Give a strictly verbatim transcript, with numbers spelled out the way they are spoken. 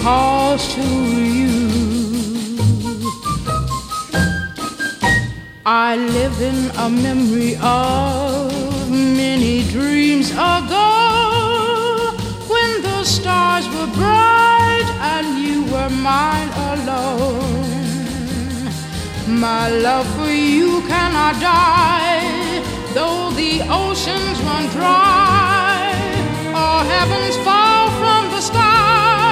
calls to you. I live in a memory of many dreams ago, when the stars were bright and you were mine alone. My love for you cannot die.